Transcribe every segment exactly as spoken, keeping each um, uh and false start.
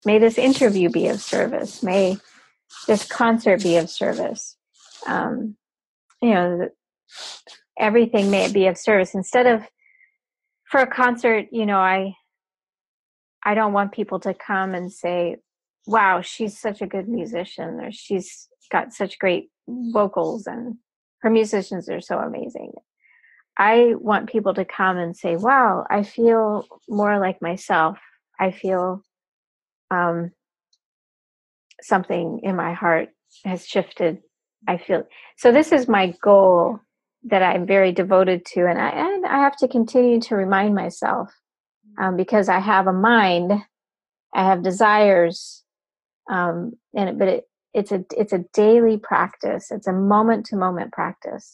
may this interview be of service. May this concert be of service. Um, you know, everything may be of service. Instead of, for a concert, you know, I, I don't want people to come and say, wow, she's such a good musician, or she's got such great vocals and her musicians are so amazing. I want people to come and say, wow, I feel more like myself. I feel um, something in my heart has shifted. I feel, so this is my goal that I'm very devoted to. And I, and I have to continue to remind myself um, because I have a mind, I have desires, um, and but it, it's a it's a daily practice. It's a moment to moment practice.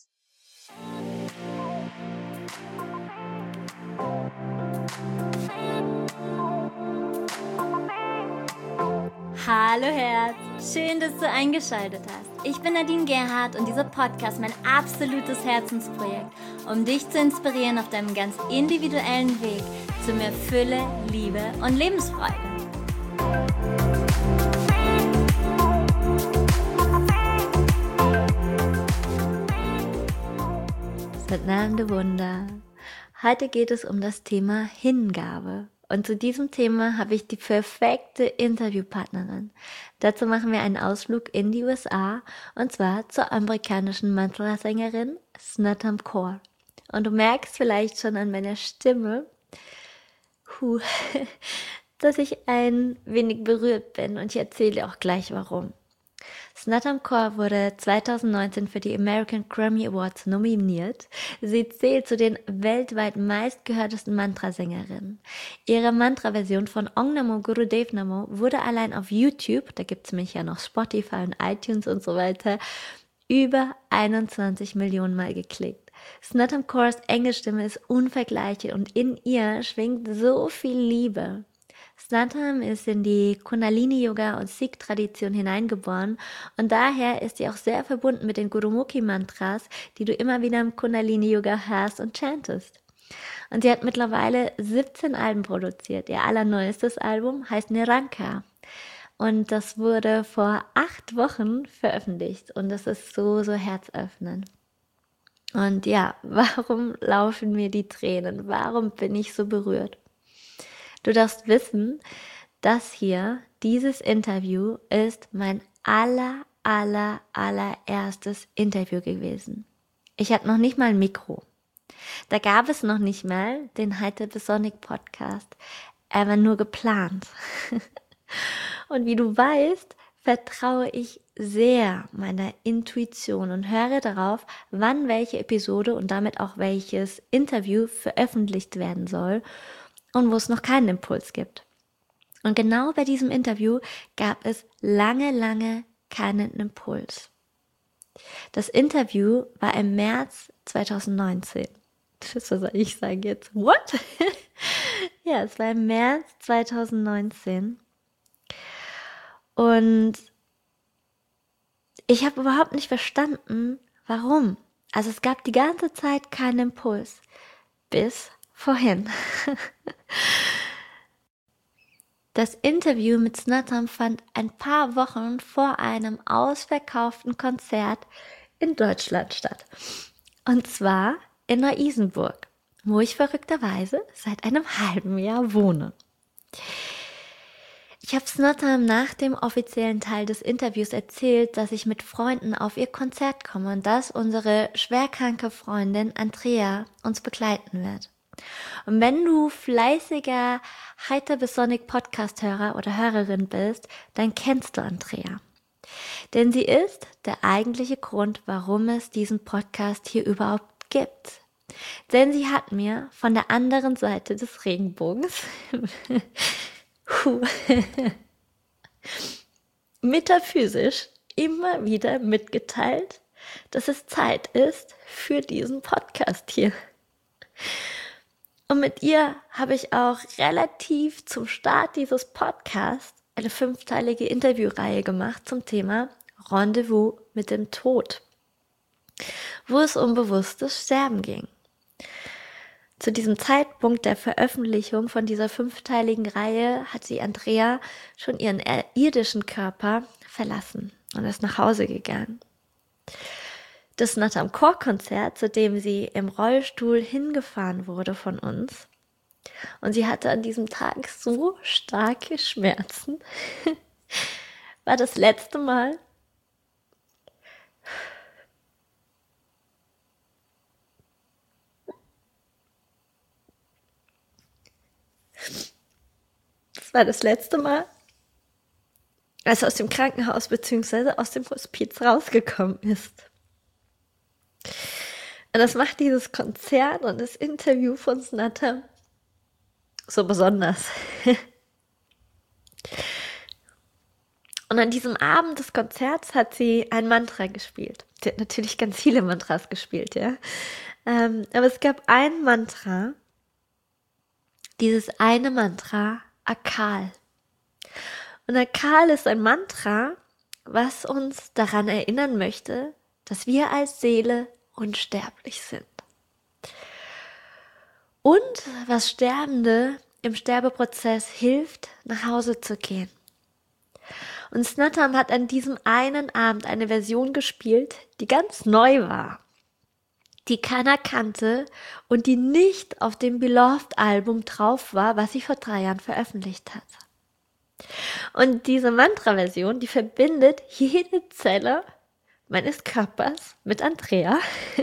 Hallo Herz, schön, dass du eingeschaltet hast. Ich bin Nadine Gerhardt und dieser Podcast ist mein absolutes Herzensprojekt, um dich zu inspirieren auf deinem ganz individuellen Weg zu mehr Fülle, Liebe und Lebensfreude. Satnam Wunder. Heute geht es um das Thema Hingabe. Und zu diesem Thema habe ich die perfekte Interviewpartnerin. Dazu machen wir einen Ausflug in die U S A, und zwar zur amerikanischen Mantra-Sängerin Snatam Kaur. Und du merkst vielleicht schon an meiner Stimme, huh, dass ich ein wenig berührt bin, und ich erzähle auch gleich warum. Snatam Kaur wurde zweitausendneunzehn für die American Grammy Awards nominiert. Sie zählt zu den weltweit meistgehörtesten Mantrasängerinnen. Ihre Mantra-Version von Om Namo Gurudev Namo wurde allein auf YouTube, da gibt es mich ja noch Spotify und iTunes und so weiter, über einundzwanzig Millionen Mal geklickt. Snatam Kaurs Engelstimme ist unvergleichlich und in ihr schwingt so viel Liebe. Snatam ist in die Kundalini-Yoga- und Sikh-Tradition hineingeboren und daher ist sie auch sehr verbunden mit den Gurumukhi-Mantras, die du immer wieder im Kundalini-Yoga hörst und chantest. Und sie hat mittlerweile siebzehn Alben produziert. Ihr allerneuestes Album heißt Nirankar und das wurde vor acht Wochen veröffentlicht und das ist so, so herzöffnend. Und ja, warum laufen mir die Tränen? Warum bin ich so berührt? Du darfst wissen, das hier, dieses Interview, ist mein aller, aller, allererstes Interview gewesen. Ich hatte noch nicht mal ein Mikro. Da gab es noch nicht mal den Hyperbasonic Podcast. Er war nur geplant. Und wie du weißt, vertraue ich sehr meiner Intuition und höre darauf, wann welche Episode und damit auch welches Interview veröffentlicht werden soll und wo es noch keinen Impuls gibt. Und genau bei diesem Interview gab es lange, lange keinen Impuls. Das Interview war im März zweitausendneunzehn. Was soll ich sagen jetzt? What? Ja, es war im März zweitausendneunzehn. Und ich habe überhaupt nicht verstanden, warum. Also es gab die ganze Zeit keinen Impuls. Bis vorhin. Das Interview mit Snatam fand ein paar Wochen vor einem ausverkauften Konzert in Deutschland statt. Und zwar in Neu-Isenburg, wo ich verrückterweise seit einem halben Jahr wohne. Ich habe Snatam nach dem offiziellen Teil des Interviews erzählt, dass ich mit Freunden auf ihr Konzert komme und dass unsere schwerkranke Freundin Andrea uns begleiten wird. Und wenn du fleißiger Hyperbasonic Podcast-Hörer oder Hörerin bist, dann kennst du Andrea. Denn sie ist der eigentliche Grund, warum es diesen Podcast hier überhaupt gibt. Denn sie hat mir von der anderen Seite des Regenbogens metaphysisch immer wieder mitgeteilt, dass es Zeit ist für diesen Podcast hier. Und mit ihr habe ich auch relativ zum Start dieses Podcasts eine fünfteilige Interviewreihe gemacht zum Thema Rendezvous mit dem Tod, wo es um bewusstes Sterben ging. Zu diesem Zeitpunkt der Veröffentlichung von dieser fünfteiligen Reihe hat sie Andrea schon ihren irdischen Körper verlassen und ist nach Hause gegangen. Das Natam Core-Konzert, zu dem sie im Rollstuhl hingefahren wurde von uns, und sie hatte an diesem Tag so starke Schmerzen, war das letzte Mal, das war das letzte Mal, als er aus dem Krankenhaus bzw. aus dem Hospiz rausgekommen ist. Und das macht dieses Konzert und das Interview von Natam so besonders. Und an diesem Abend des Konzerts hat sie ein Mantra gespielt. Sie hat natürlich ganz viele Mantras gespielt, ja. Ähm, aber es gab ein Mantra, dieses eine Mantra, Akal. Und Akal ist ein Mantra, was uns daran erinnern möchte, dass wir als Seele unsterblich sind. Und was Sterbende im Sterbeprozess hilft, nach Hause zu gehen. Und Natam hat an diesem einen Abend eine Version gespielt, die ganz neu war, die keiner kannte und die nicht auf dem Beloved-Album drauf war, was sie vor drei Jahren veröffentlicht hat. Und diese Mantra-Version, die verbindet jede Zelle meines Körpers mit Andrea.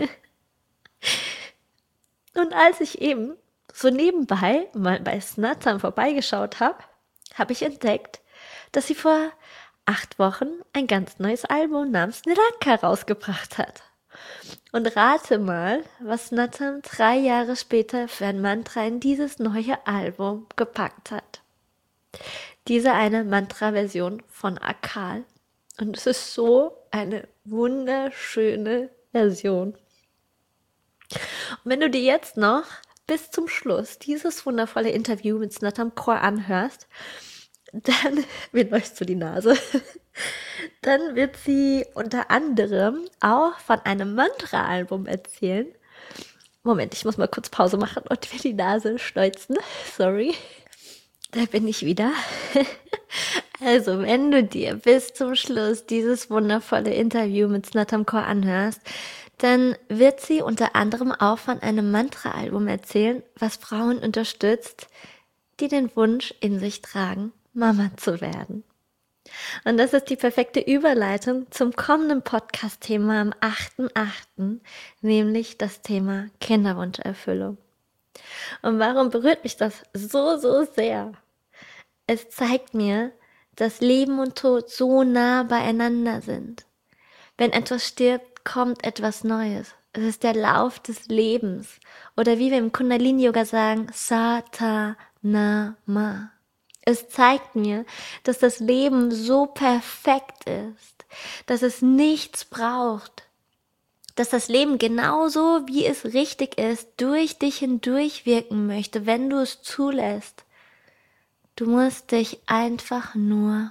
Und als ich eben so nebenbei mal bei Natam vorbeigeschaut habe, habe ich entdeckt, dass sie vor acht Wochen ein ganz neues Album namens Niranka rausgebracht hat. Und rate mal, was Natam drei Jahre später für ein Mantra in dieses neue Album gepackt hat. Diese eine Mantra-Version von Akal. Und es ist so eine wunderschöne Version. Und wenn du dir jetzt noch bis zum Schluss dieses wundervolle Interview mit Natam Core anhörst, dann, mir läuft so die Nase, dann wird sie unter anderem auch von einem Mantra-Album erzählen. Moment, ich muss mal kurz Pause machen und mir die Nase schneuzen. Sorry. Da bin ich wieder. Also, wenn du dir bis zum Schluss dieses wundervolle Interview mit Natam Core anhörst, dann wird sie unter anderem auch von einem Mantra-Album erzählen, was Frauen unterstützt, die den Wunsch in sich tragen, Mama zu werden. Und das ist die perfekte Überleitung zum kommenden Podcast-Thema am achten achten, nämlich das Thema Kinderwunscherfüllung. Und warum berührt mich das so, so sehr? Es zeigt mir, dass Leben und Tod so nah beieinander sind. Wenn etwas stirbt, kommt etwas Neues. Es ist der Lauf des Lebens. Oder wie wir im Kundalini-Yoga sagen, Satanama. Es zeigt mir, dass das Leben so perfekt ist, dass es nichts braucht, dass das Leben genauso, wie es richtig ist, durch dich hindurch wirken möchte, wenn du es zulässt. Du musst dich einfach nur,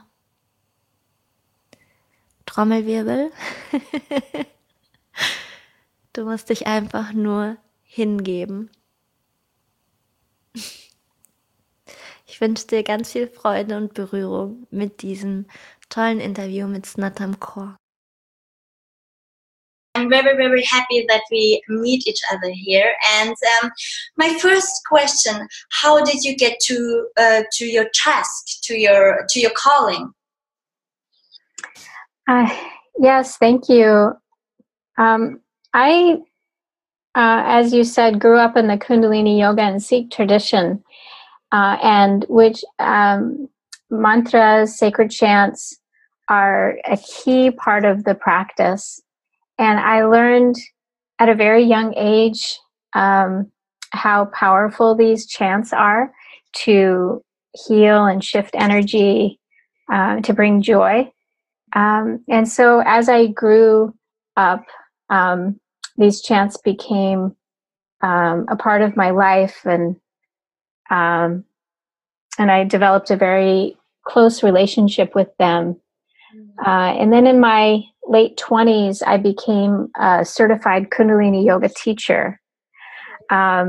Trommelwirbel, du musst dich einfach nur hingeben. Ich wünsche dir ganz viel Freude und Berührung mit diesem tollen Interview mit Natam Core. I'm very, very happy that we meet each other here. And um, my first question: how did you get to uh, to your task, to your to your calling? Uh, yes, thank you. Um, I, uh, as you said, grew up in the Kundalini Yoga and Sikh tradition. Uh, and which um, mantras, sacred chants are a key part of the practice. And I learned at a very young age um, how powerful these chants are to heal and shift energy, uh, to bring joy. Um, and so as I grew up, um, these chants became um, a part of my life, and Um, and I developed a very close relationship with them. Uh, and then in my late twenties, I became a certified Kundalini yoga teacher. Um,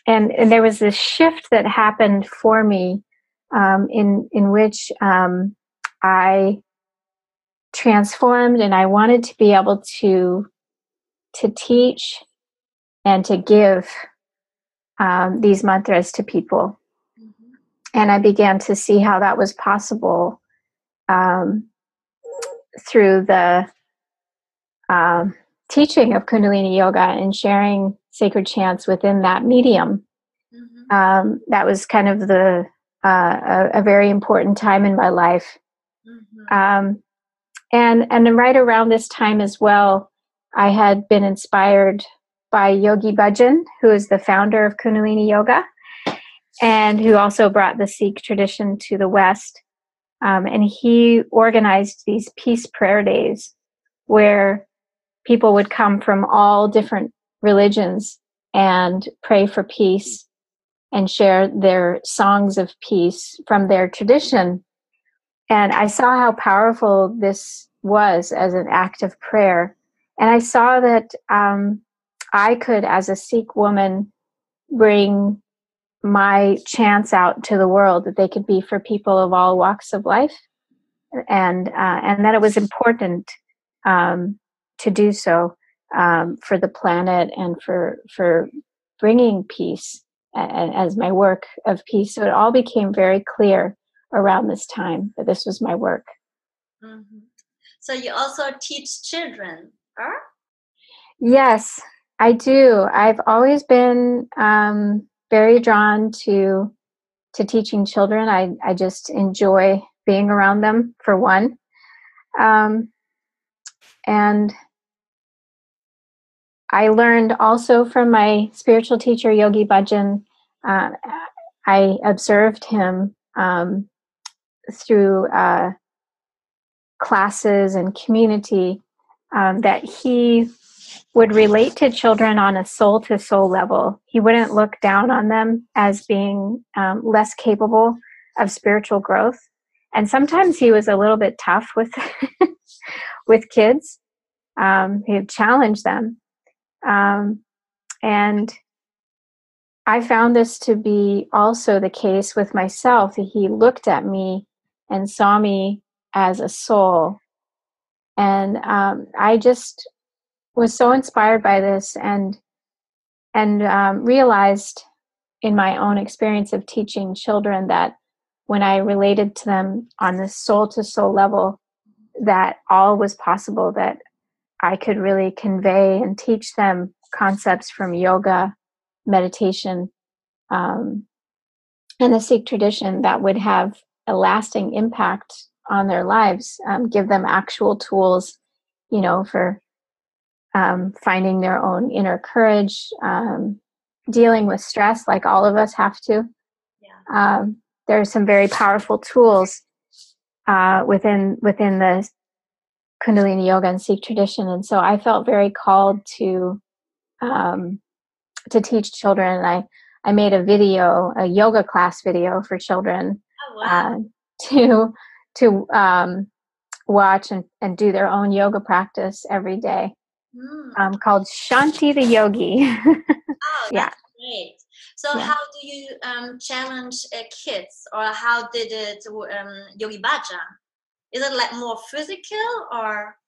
and, and there was this shift that happened for me um, in in which um, I transformed, and I wanted to be able to to teach and to give um, these mantras to people. Mm-hmm. And I began to see how that was possible um, through the um, teaching of Kundalini Yoga and sharing sacred chants within that medium. Mm-hmm. Um, that was kind of the uh, a, a very important time in my life. Mm-hmm. Um, and and right around this time as well, I had been inspired by Yogi Bhajan, who is the founder of Kundalini Yoga, and who also brought the Sikh tradition to the West. Um, and he organized these peace prayer days where people would come from all different religions and pray for peace and share their songs of peace from their tradition. And I saw how powerful this was as an act of prayer. And I saw that um, I could, as a Sikh woman, bring my chants out to the world, that they could be for people of all walks of life, and uh, and that it was important um, to do so um, for the planet and for for bringing peace a- as my work of peace. So it all became very clear around this time that this was my work. Mm-hmm. So you also teach children, huh? Yes, I do. I've always been um, very drawn to to teaching children. I, I just enjoy being around them, for one. Um, and I learned also from my spiritual teacher, Yogi Bhajan. Uh, I observed him um, through uh, classes and community um, that he would relate to children on a soul to soul level. He wouldn't look down on them as being um, less capable of spiritual growth. And sometimes he was a little bit tough with with kids. Um, he'd challenge them. Um, and I found this to be also the case with myself, that he looked at me and saw me as a soul. And um, I just was so inspired by this, and and um, realized in my own experience of teaching children that when I related to them on this soul to soul level, that all was possible, that I could really convey and teach them concepts from yoga, meditation, um, and the Sikh tradition that would have a lasting impact on their lives, um, give them actual tools, you know, for um, finding their own inner courage, um, dealing with stress like all of us have to. Yeah. Um, there are some very powerful tools uh, within within the Kundalini Yoga and Sikh tradition, and so I felt very called to um, to teach children. And I I made a video, a yoga class video for children. Oh, wow. uh, to to um, watch and, and do their own yoga practice every day. Mm. Um, called Shanti the Yogi. Oh, that's yeah. great. So yeah. How do you um, challenge uh, kids, or how did it um, Yogi Bhajan? Is it like more physical, or?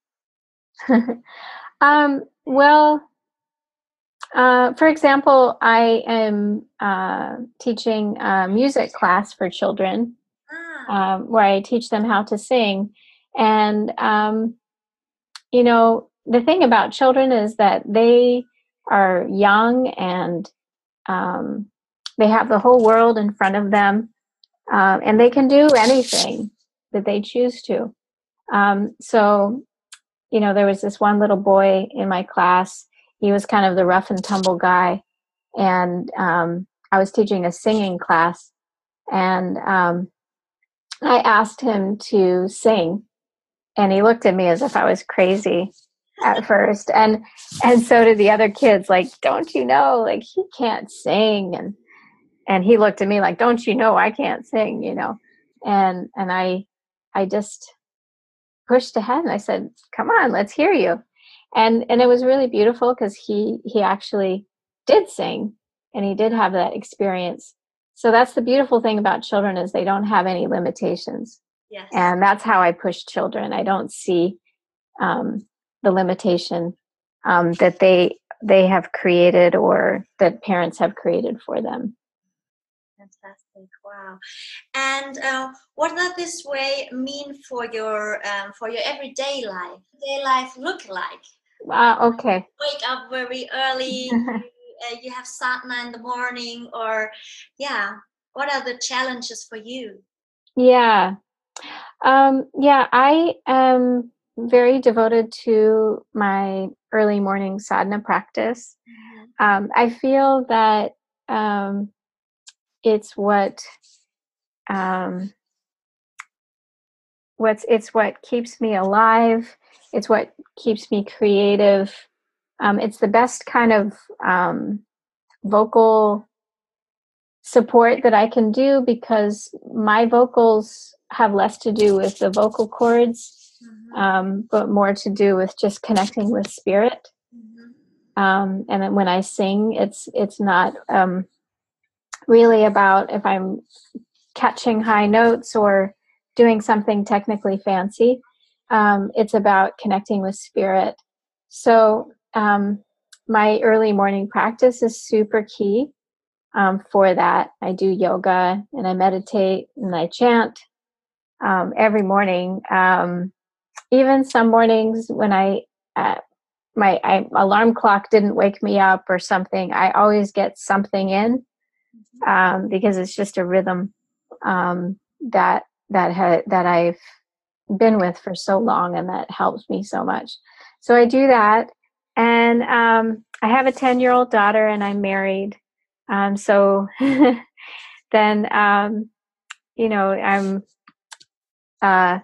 um, well, uh, for example, I am uh, teaching a music class for children, ah. um, where I teach them how to sing. And, um, you know, the thing about children is that they are young, and um, they have the whole world in front of them, uh, and they can do anything that they choose to. Um, so, you know, there was this one little boy in my class. He was kind of the rough and tumble guy. And um, I was teaching a singing class. And um, I asked him to sing. And he looked at me as if I was crazy at first. And and so did the other kids, like, don't you know, like, he can't sing. And and he looked at me like, don't you know I can't sing, you know. And and I I just pushed ahead, and I said, come on, let's hear you. And and it was really beautiful, because he he actually did sing. and he did have that experience. So that's the beautiful thing about children, is they don't have any limitations. Yes. And that's how I push children. I don't see um, the limitation um, that they they have created, or that parents have created for them. Fantastic! Wow. And uh, what does this way mean for your um, for your everyday life? Day life look like? Uh, okay. Wake up very early. uh, you have sadhana in the morning, or yeah. What are the challenges for you? Yeah. Um, yeah, I am very devoted to my early morning sadhana practice. Mm-hmm. Um, I feel that um, it's what um, what's it's what keeps me alive. It's what keeps me creative. Um, it's the best kind of um, vocal support that I can do, because my vocals have less to do with the vocal cords, Mm-hmm. um, but more to do with just connecting with spirit. Mm-hmm. Um, and then when I sing, it's it's not um, really about if I'm catching high notes or doing something technically fancy. Um, it's about connecting with spirit. So um, my early morning practice is super key. Um, for that, I do yoga and I meditate and I chant um, every morning. Um, even some mornings when I uh, my I, alarm clock didn't wake me up or something, I always get something in um, because it's just a rhythm um, that that ha- that I've been with for so long, and that helps me so much. So I do that, and um, I have a ten-year-old daughter, and I'm married. Um, so then, um, you know, I'm uh,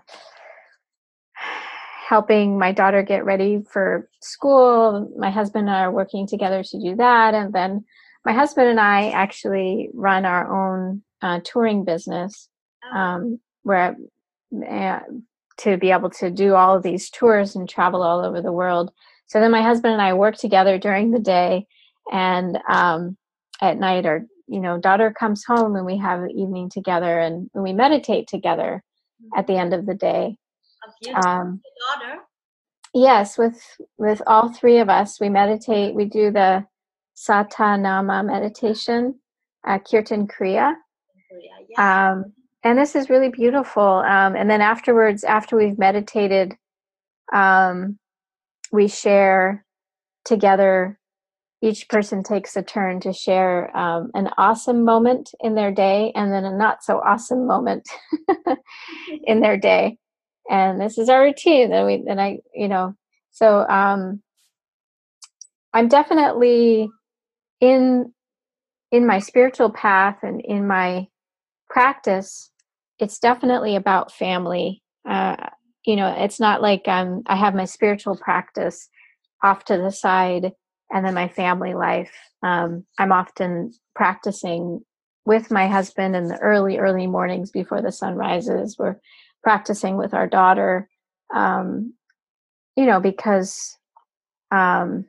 helping my daughter get ready for school. My husband and I are working together to do that. And then my husband and I actually run our own uh, touring business um, where uh, to be able to do all of these tours and travel all over the world. So then my husband and I work together during the day, and um, at night our you know daughter comes home, and we have an evening together, and we meditate together at the end of the day. A beautiful Um, daughter. yes, with with all three of us, we meditate. We do the Satanama meditation, uh, Kirtan Kriya. Yeah. Um, and this is really beautiful. Um, and then afterwards, after we've meditated, um, we share together. Each person takes a turn to share um, an awesome moment in their day, and then a not so awesome moment in their day. And this is our routine. And we, and I, you know, so um, I'm definitely in in my spiritual path and in my practice. It's definitely about family. Uh, you know, it's not like I'm, I have my spiritual practice off to the side and then my family life. Um, I'm often practicing with my husband in the early, early mornings before the sun rises. We're practicing with our daughter, um, you know, because um,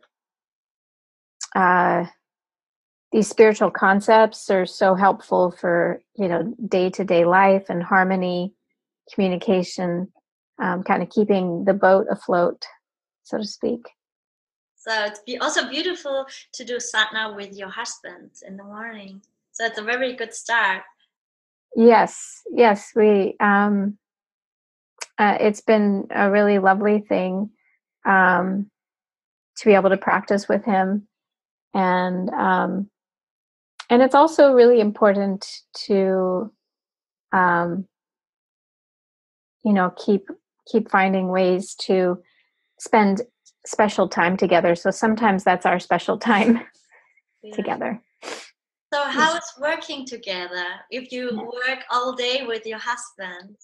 uh, these spiritual concepts are so helpful for, you know, day-to-day life and harmony, communication, um, kind of keeping the boat afloat, so to speak. So it's be also beautiful to do sadhana with your husband in the morning. So it's a very good start. Yes, yes, we. Um, uh, it's been a really lovely thing um, to be able to practice with him, and um, and it's also really important to, um, you know, keep keep finding ways to spend special time together. So sometimes that's our special time Yeah. together. So how is working together if you Yeah. work all day with your husband?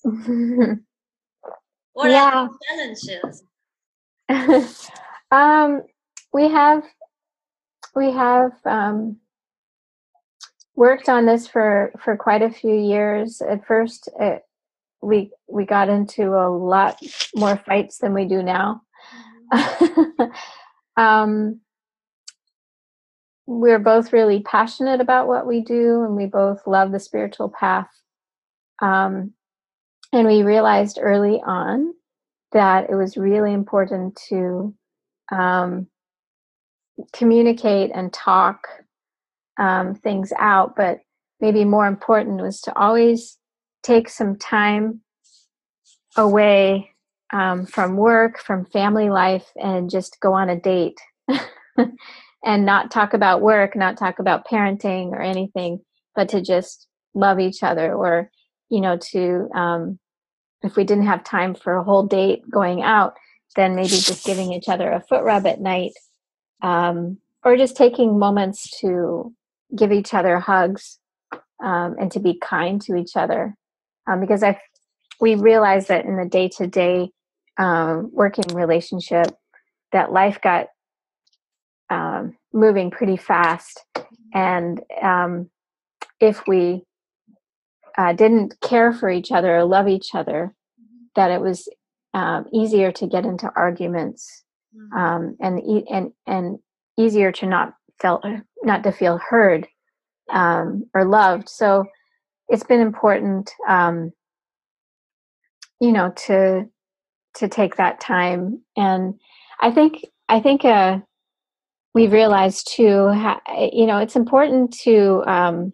What Yeah. are the challenges? um, we have we have um, worked on this for for quite a few years. At first, it, we we got into a lot more fights than we do now. Mm-hmm. um, we're both really passionate about what we do, and we both love the spiritual path. Um, and we realized early on that it was really important to um, communicate and talk um, things out, but maybe more important was to always take some time away um, from work, from family life, and just go on a date and not talk about work, not talk about parenting or anything, but to just love each other. Or, you know, to, um, if we didn't have time for a whole date going out, then maybe just giving each other a foot rub at night, um, or just taking moments to give each other hugs, um, and to be kind to each other. Um, because I, we realized that in the day-to-day um, working relationship, that life got um, moving pretty fast, and um, if we uh, didn't care for each other or love each other, that it was um, easier to get into arguments, um, and and and easier to not felt not to feel heard um, or loved. So it's been important, um, you know, to to take that time. And I think I think uh, we've realized too, ha- you know, it's important to um,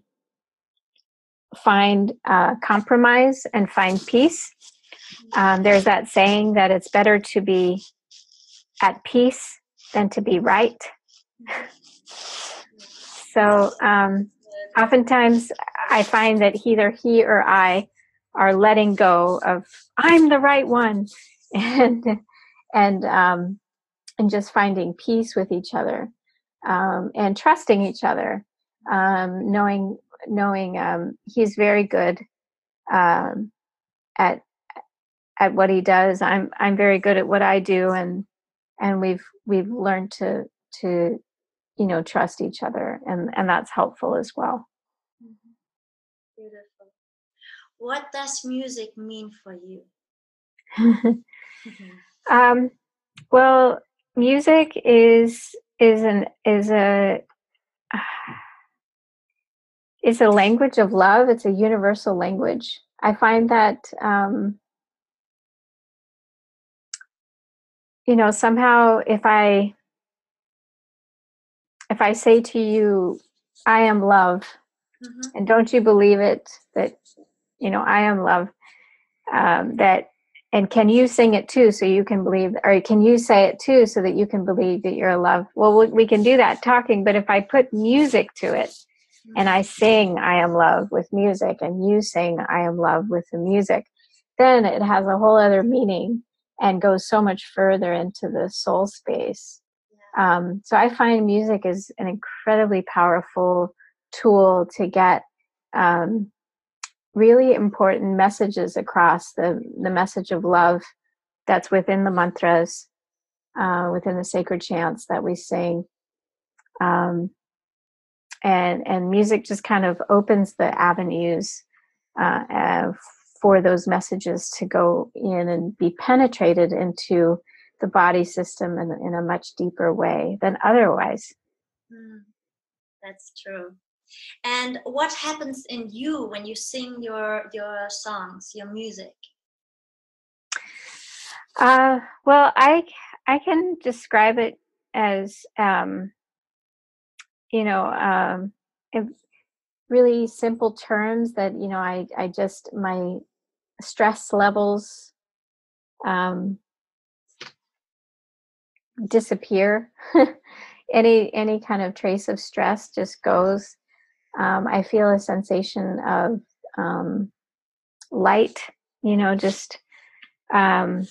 find uh, compromise and find peace. Um, there's that saying that it's better to be at peace than to be right. So um, oftentimes I find that either he or I are letting go of I'm the right one, and and um, and just finding peace with each other, um, and trusting each other, um, knowing knowing um, he's very good um, at at what he does. I'm I'm very good at what I do, and and we've we've learned to to you know trust each other, and and that's helpful as well. Beautiful. What does music mean for you? um, well, music is is an is a is a language of love. It's a universal language. I find that um, you know somehow if I if I say to you, I am love, Mm-hmm. and don't you believe it, that you know I am love, um, that and can you sing it too so you can believe, or can you say it too so that you can believe that you're love? Well, we, we can do that talking, but if I put music to it, mm-hmm. and I sing I am love with music, and you sing I am love with the music, then it has a whole other meaning and goes so much further into the soul space. Um, so I find music is an incredibly powerful tool to get um, really important messages across, the, the message of love that's within the mantras, uh, within the sacred chants that we sing. Um, and, and music just kind of opens the avenues uh, uh, for those messages to go in and be penetrated into the body system in, in a much deeper way than otherwise. Mm, that's true. And what happens in you when you sing your your songs, your music? Uh, well, I I can describe it as um, you know um, in really simple terms, that you know I I just my stress levels um, disappear. any any kind of trace of stress just goes. Um, I feel a sensation of um, light. You know, just um,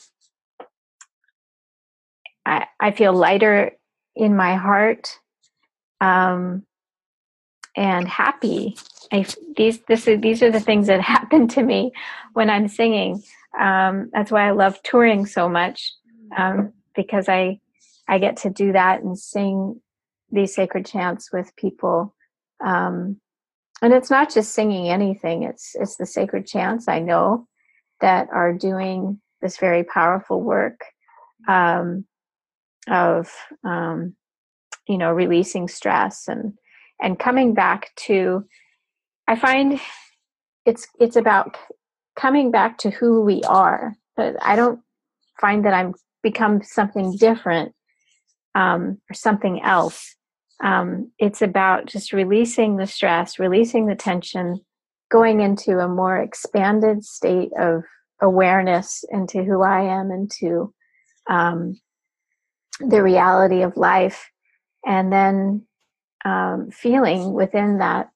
I I feel lighter in my heart. Um, and happy. I, these this is, these are the things that happen to me when I'm singing. Um, that's why I love touring so much, um, because I I get to do that and sing these sacred chants with people. Um, and it's not just singing anything; it's it's the sacred chants I know that are doing this very powerful work um, of um, you know, releasing stress and and coming back to, I find it's it's about coming back to who we are. But I don't find that I'm become something different um, or something else. Um, it's about just releasing the stress, releasing the tension, going into a more expanded state of awareness into who I am, into um, the reality of life, and then um, feeling within that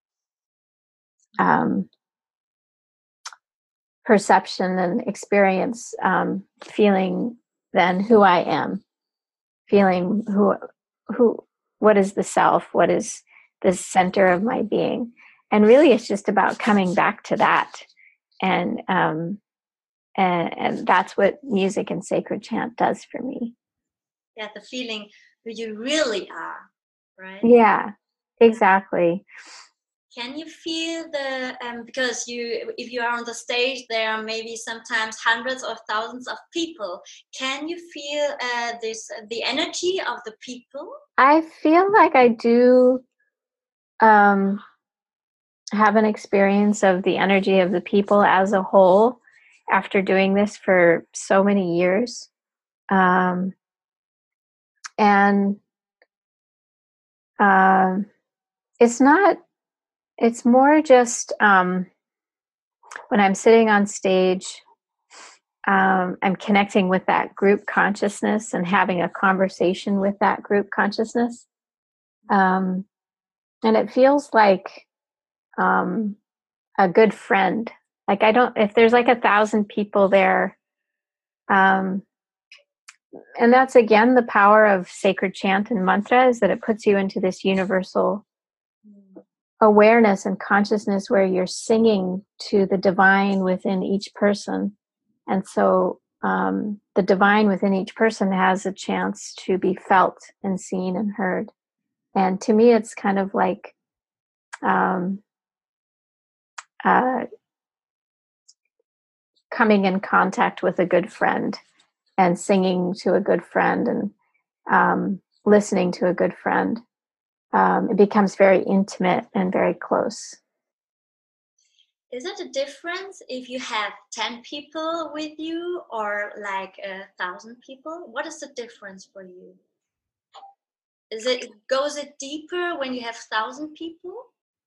um, perception and experience, um, feeling then who I am, feeling who, who, what is the self, what is the center of my being. And really it's just about coming back to that. And, um, and, and that's what music and sacred chant does for me. Yeah, the feeling who you really are, right? Yeah, exactly. Can you feel the, um, because you, if you are on the stage, there are maybe sometimes hundreds or thousands of people. Can you feel uh, this, the energy of the people? I feel like I do um, have an experience of the energy of the people as a whole after doing this for so many years. Um, and um, it's not, it's more just um, when I'm sitting on stage, um, I'm connecting with that group consciousness and having a conversation with that group consciousness. Um, and it feels like um, a good friend. Like I don't, if there's like a thousand people there, um, and that's again the power of sacred chant and mantra, is that it puts you into this universal awareness and consciousness where you're singing to the divine within each person. And so um, the divine within each person has a chance to be felt and seen and heard. And to me, it's kind of like um, uh, coming in contact with a good friend and singing to a good friend and um, listening to a good friend. Um, it becomes very intimate and very close. Is it a difference if you have ten people with you or like a thousand people? What is the difference for you? Is it, goes it deeper when you have thousand people?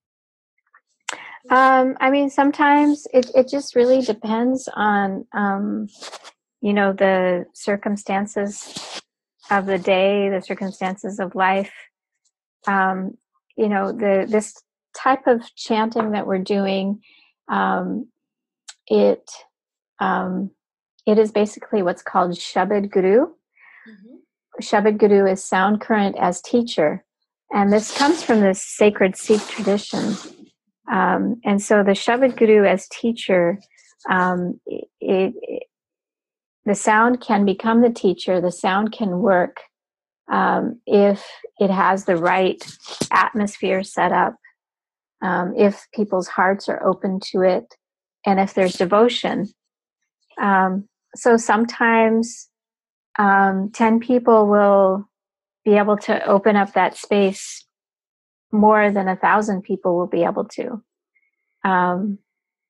Um, I mean, sometimes it, it just really depends on, um, you know, the circumstances of the day, the circumstances of life. Um, you know, the this type of chanting that we're doing, um, it um, it is basically what's called Shabad Guru. Mm-hmm. Shabad Guru is sound current as teacher, and this comes from this sacred Sikh tradition. Um, and so the Shabad Guru as teacher, um, it, it, the sound can become the teacher. The sound can work um, if it has the right atmosphere set up, um, if people's hearts are open to it, and if there's devotion. Um, so sometimes um, ten people will be able to open up that space more than a thousand people will be able to. Um,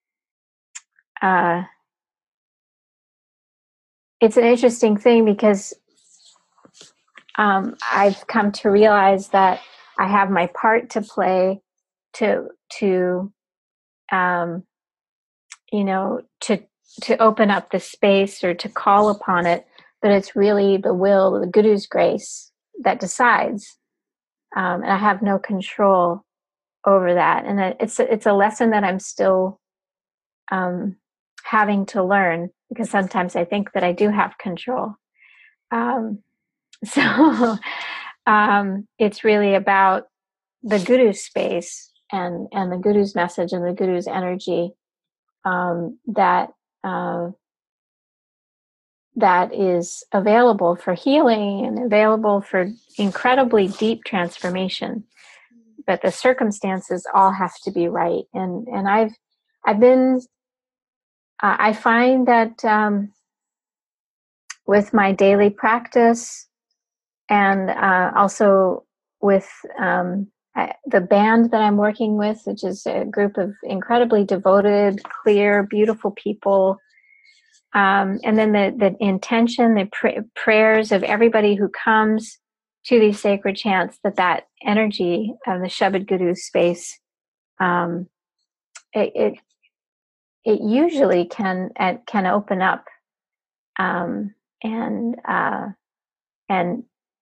uh, it's an interesting thing because um, I've come to realize that I have my part to play to to um, you know to to open up the space or to call upon it, but it's really the will, the Guru's grace that decides, um, and I have no control over that. And it's it's a lesson that I'm still um, having to learn, because sometimes I think that I do have control. Um, so um, it's really about the Guru's space and, and the Guru's message and the Guru's energy um, that uh, that is available for healing and available for incredibly deep transformation. But the circumstances all have to be right. And and I've I've been uh, I find that um, with my daily practice and uh, also with um, I, the band that I'm working with, which is a group of incredibly devoted, clear, beautiful people. Um, and then the, the intention, the pr- prayers of everybody who comes to these sacred chants, that that energy of the Shabad Guru space, um, it, it it usually can uh, can open up, um, and uh, and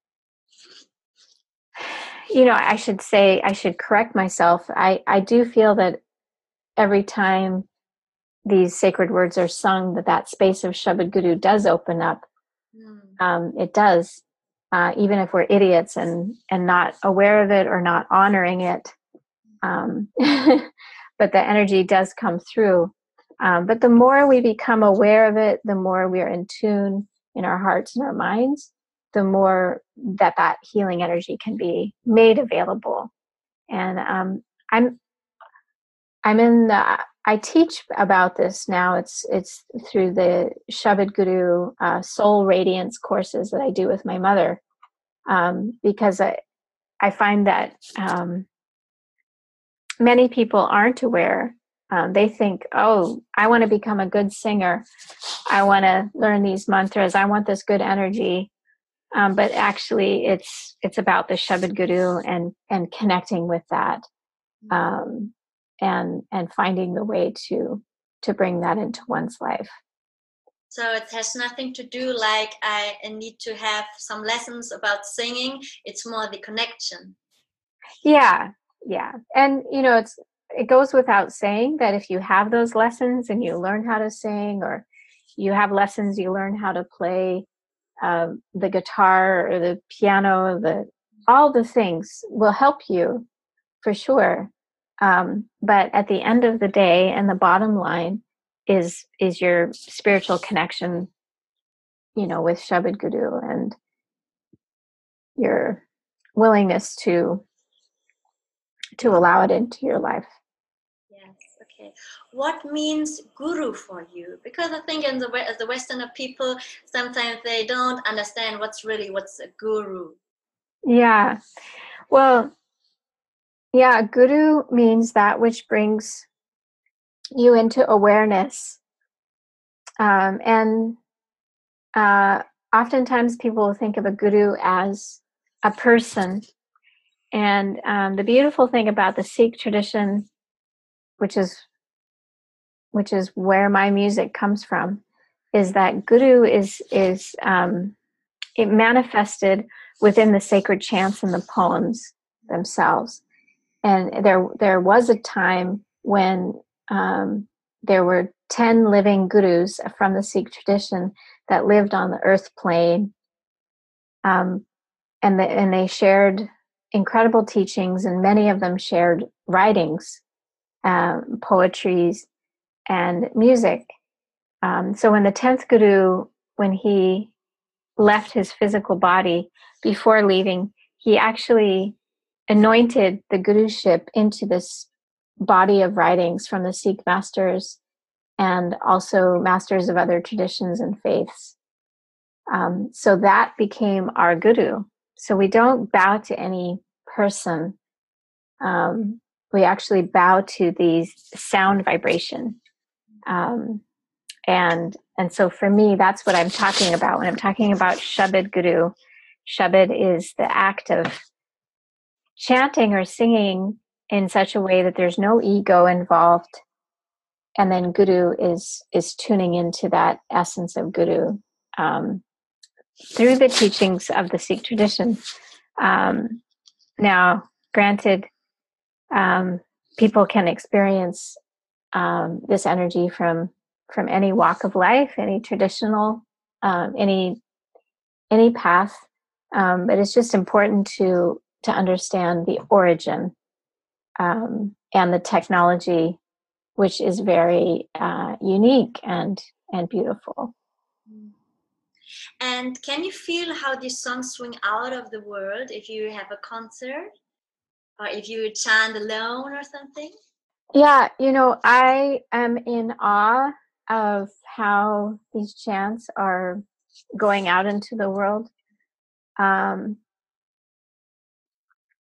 you know, I should say, I should correct myself. I I do feel that every time these sacred words are sung, that that space of Shabad Guru does open up. Mm. Um, it does, uh, even if we're idiots and and not aware of it or not honoring it. Um, but the energy does come through. Um, but the more we become aware of it, the more we are in tune in our hearts and our minds, the more that that healing energy can be made available. And um, I'm I'm in the, I teach about this now. It's it's through the Shabad Guru uh, Soul Radiance courses that I do with my mother, um, because I I find that um, many people aren't aware. Um, they think, oh, I want to become a good singer. I want to learn these mantras. I want this good energy. Um, but actually, it's it's about the Shabad Guru and and connecting with that, um, and and finding the way to to bring that into one's life. So it has nothing to do like I need to have some lessons about singing. It's more the connection. Yeah, yeah, and you know, it's it goes without saying that if you have those lessons and you learn how to sing, or you have lessons, you learn how to play um, the guitar or the piano, the all the things will help you for sure. Um, but at the end of the day, and the bottom line is is your spiritual connection, you know, with Shabad Guru, and your willingness to to allow it into your life. Yes. Okay. What means guru for you? Because I think in the as the Westerner people, sometimes they don't understand what's really what's a guru. Yeah. Well, yeah, guru means that which brings you into awareness. Um, and uh, oftentimes people think of a guru as a person. And um, the beautiful thing about the Sikh tradition, which is which is where my music comes from, is that guru is is um, it manifested within the sacred chants and the poems themselves. And there there was a time when um, there were ten living gurus from the Sikh tradition that lived on the earth plane, um, and the, and they shared incredible teachings, and many of them shared writings, um, poetries, and music. Um, so when the tenth guru, when he left his physical body, before leaving, he actually anointed the guruship into this body of writings from the Sikh masters and also masters of other traditions and faiths. Um, so that became our guru. So we don't bow to any person. Um, we actually bow to the sound vibration. Um, and and so for me, that's what I'm talking about when I'm talking about Shabad Guru. Shabad is the act of chanting or singing in such a way that there's no ego involved, and then Guru is is tuning into that essence of Guru um, through the teachings of the Sikh tradition. Um, now, granted, um, people can experience um, this energy from from any walk of life, any traditional, um, any any path, um, but it's just important to to understand the origin um, and the technology, which is very uh, unique and and beautiful. And can you feel how these songs swing out of the world if you have a concert or if you chant alone or something? Yeah, you know, I am in awe of how these chants are going out into the world. Um,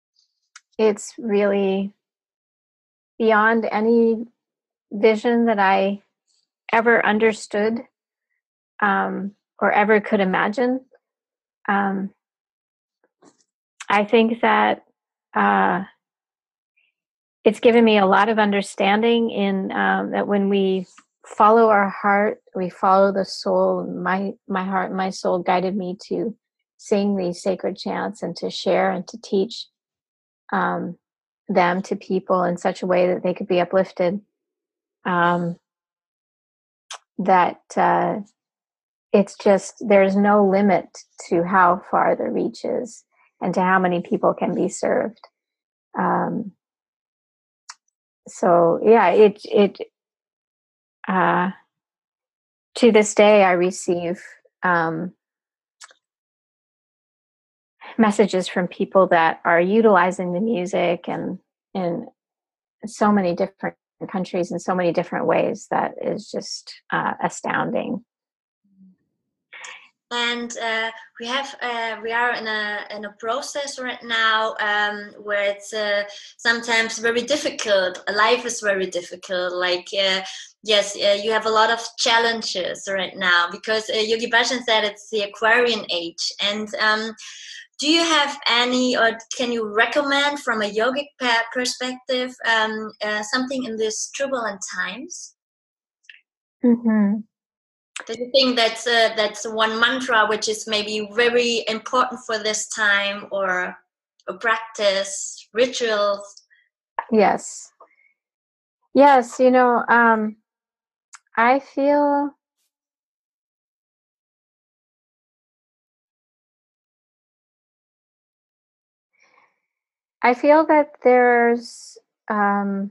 it's really beyond any vision that I ever understood um, or ever could imagine. Um, I think that uh, it's given me a lot of understanding in um, that when we follow our heart, we follow the soul. My my heart, my soul guided me to sing these sacred chants and to share and to teach um, them to people in such a way that they could be uplifted. Um, that uh, it's just there's no limit to how far the reach is and to how many people can be served. Um, so yeah, it it uh, to this day I receive um, messages from people that are utilizing the music and in so many different countries in so many different ways that is just uh, astounding. And uh, we have uh, we are in a in a process right now um, where it's uh, sometimes very difficult. Life is very difficult. Like uh, yes, uh, you have a lot of challenges right now because uh, Yogi Bhajan said it's the Aquarian age. And um, do you have any, or can you recommend from a yogic perspective um, uh, something in these turbulent times? Mm-hmm. Do you think that's uh, that's one mantra which is maybe very important for this time, or a practice, rituals? Yes. Yes, you know, um, I feel I feel that there's um,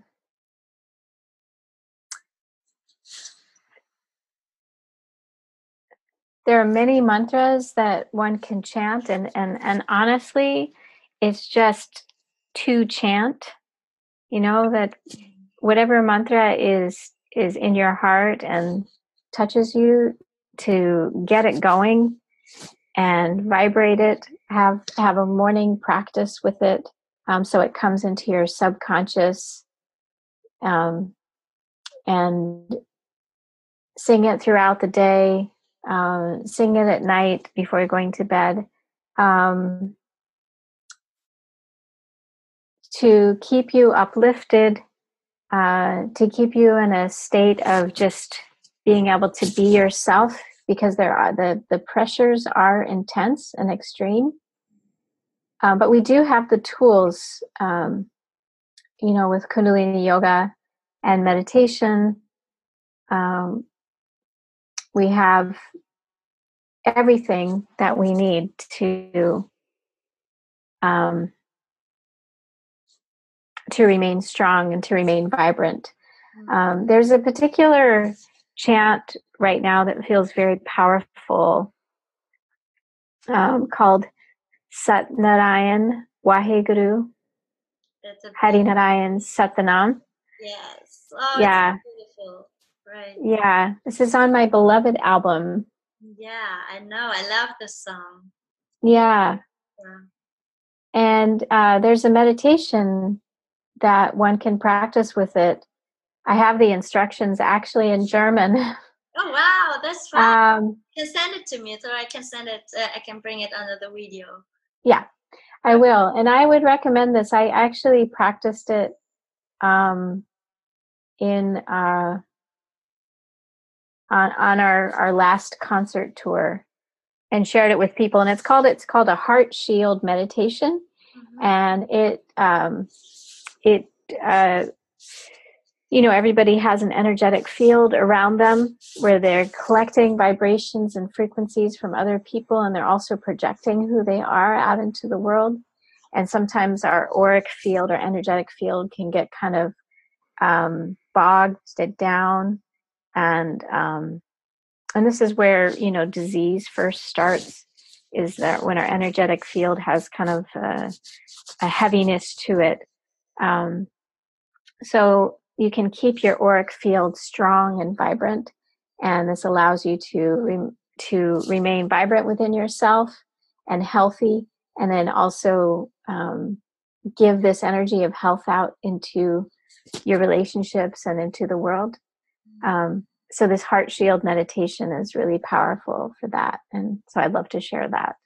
there are many mantras that one can chant, and and and honestly, it's just to chant. You know that whatever mantra is is in your heart and touches you, to get it going and vibrate it. Have have a morning practice with it, um, so it comes into your subconscious, um, and sing it throughout the day. Uh, sing it at night before you're going to bed. Um, to keep you uplifted, uh, to keep you in a state of just being able to be yourself, because there are the the pressures are intense and extreme. Um, but we do have the tools, um, you know, with Kundalini yoga and meditation. Um, we have everything that we need to um, to remain strong and to remain vibrant. Um, there's a particular chant right now that feels very powerful, um, called Sat Narayan Waheguru Hari Narayan Satanam. Yes. Oh, yeah. it's beautiful. Right. Yeah. This is on my beloved album. Yeah, I know. I love this song. Yeah. Yeah. And uh, there's a meditation that one can practice with it. I have the instructions actually in German. Oh wow, that's fun. Um, you can send it to me, so I can send it. Uh, I can bring it under the video. Yeah, I will, and I would recommend this. I actually practiced it um, in uh, on on our our last concert tour, and shared it with people. And it's called it's called a Heart Shield meditation, mm-hmm. and it um, it. Uh, you know, everybody has an energetic field around them where they're collecting vibrations and frequencies from other people, and they're also projecting who they are out into the world. And sometimes our auric field or energetic field can get kind of um, bogged down. And um, and this is where, you know, disease first starts, is that when our energetic field has kind of a, a heaviness to it. Um, so you can keep your auric field strong and vibrant, and this allows you to re- to remain vibrant within yourself and healthy, and then also um, give this energy of health out into your relationships and into the world. Um, so this heart shield meditation is really powerful for that. And so I'd love to share that.